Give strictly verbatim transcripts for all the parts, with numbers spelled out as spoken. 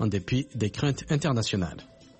en dépit des craintes internationales.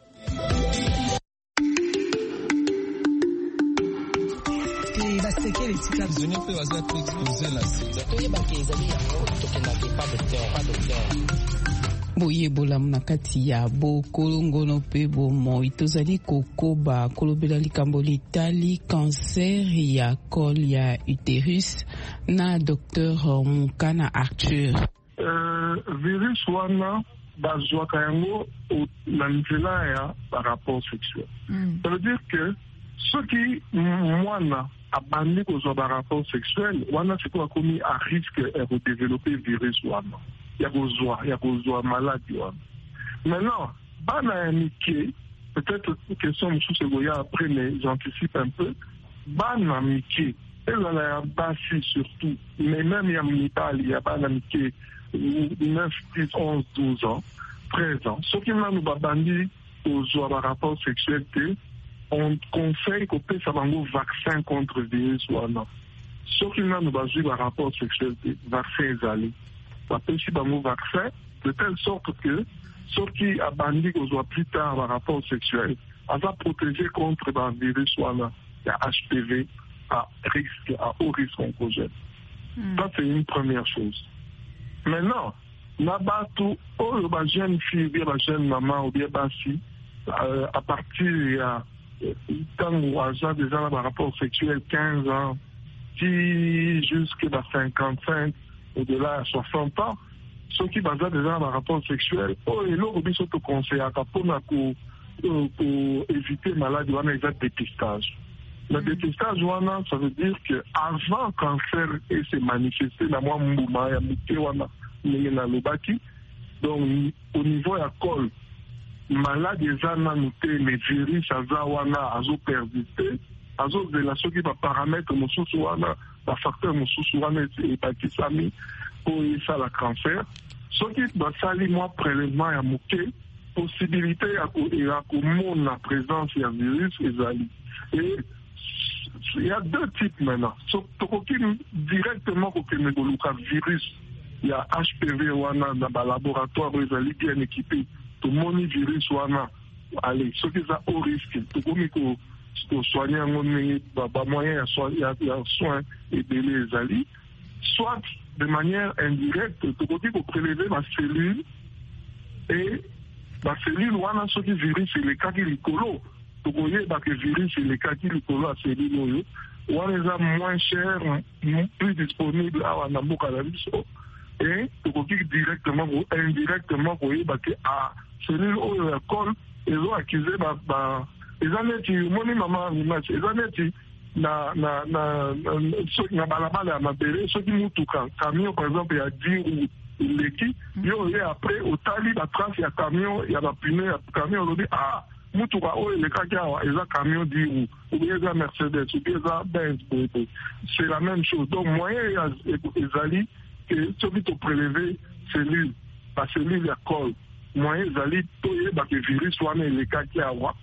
boyebola na kati ya bokolongono pe bomoi tozali kokoba kolobela likambo litali cancer ya col ya utérus na docteur Mukana Arthur. Euh, virus wana bazwaka yango na nzela ya rapport sexuel. Mm. Ça veut dire que ceux qui mwana abandi kozwa ba rapport sexuel wana c'est quoi commis à risque de développer virus wana. Ya kozwa, ya kozwa maladie wana. Maintenant, bana ya mike, peut-être question moussou se goya après, mais j'anticipe un peu. Bana mike, elle a la basi surtout, mais même ya mipali, ya bana mike, neuf, dix, onze, douze ans, treize ans. Ce qui m'a nous babandi aux rapport sexuel, on conseille qu'on peut faire un vaccin contre le virus wana. Ce qui m'a nous babandi rapport sexuel, vaccin est si un vaccin, de telle sorte que ceux qui a bandit aux plus tard par rapport sexuel, on va protéger contre le virus ou le H P V à risque, à haut risque oncogène. Mm. Ça, c'est une première chose. Maintenant, là-bas, tout, oh, le jeune fille, bien la jeune maman, ou bien bassi, euh, à partir il y a tant ou âge déjà par rapport sexuel, quinze ans, qui jusqu'à cinquante-cinq, au-delà de soixante ans, ceux qui basent déjà dans un rapport sexuel, oh, et là, on peut se conseiller pour éviter maladie, on a déjà dépistage. Le mm. dépistage, ça veut dire qu'avant le cancer et se manifester, la moi, mbouma, ya mouté, wana, n'yena lobaki, donc, au niveau de la col, maladie, déjà, n'a noté, les virus, aza, wana, azo persister, azo, de la, ceux qui va paramètre, moussou, wana, la facteur moussou wana epatisami pour ça la cancer. Ce qui va salir moi prélèvement à mouké, possibilité à commun la présence du virus ezali. Et il y a deux types maintenant. So, directement pour que le virus, il y a H P V wana dans le laboratoire ezali bien équipé. Tout le monde virus wana, allez, ce qui est au risque, tout le monde pour soigner un moyen de soins et de les alliés, soit de manière indirecte, pour prélever ma cellule et la cellule, on a ce qui virus, c'est le cas qui est colo. Pour voyez que le virus, c'est le cas qui est colo à cellule, on les a moins cher, plus disponible à Naboka et pour dire directement ou indirectement, vous voyez que à cellule où il y a col, ils ont accusé ma ezaneti moni mama image ezaneti na na na na balabala ya mabele soki mutuka camion par exemple ya dix ou leki yo ye après otali ba trace ya camion ya ba pneu ya camion olobi ah mutuka oyo elekaki awa eza camion dix roues ou bien eza Mercedes ou bien eza Benz c'est la même chose donc moyen ya ezali que soki to prélever cellule la cellule ya col moyen ezali toyeba ke virus wana elekaki awa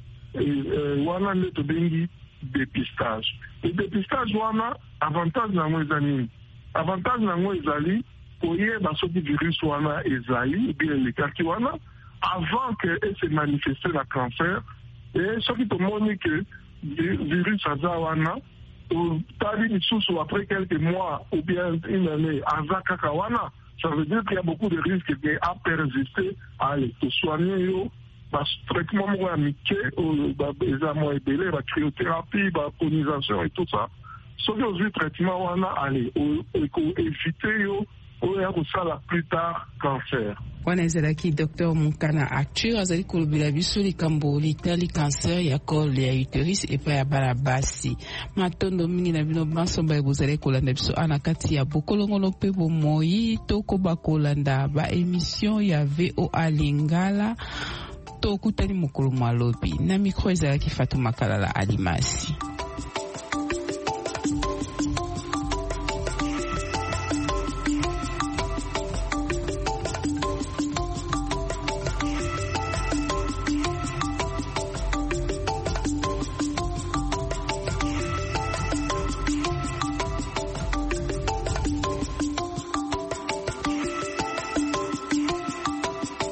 wana nde tobengi dépistage. Le dépistage wana avantage nango ezali avantage nango ezali koyeba soki virus wana ezali ou bien elekaki wana avant que elle se manifeste la cancer et soki tomoni que virus aza wana tali lisusu après quelques mois ou bien une année aza kaka wana ça veut dire qu'il y a beaucoup de risques à persister allez to soigner yo traitement moi amitié les amours délai la cryothérapie la colonisation et tout ça sauf que traitement on a allé éviter yo ou ça la plus tard cancer wana ezalaki docteur Mukana Arthur azali kolobela biso likambo litali cancer ya col ya utérus epai ya bana basi matondo mingi na bino bansomba ebozali kolanda biso ana kati ya bokolongolo mpe bomoi tokoba kolanda ba émission ya V O A Lingala tokutani mokolo malobi na micro ezalaki Fatuma Kalala Alimasi.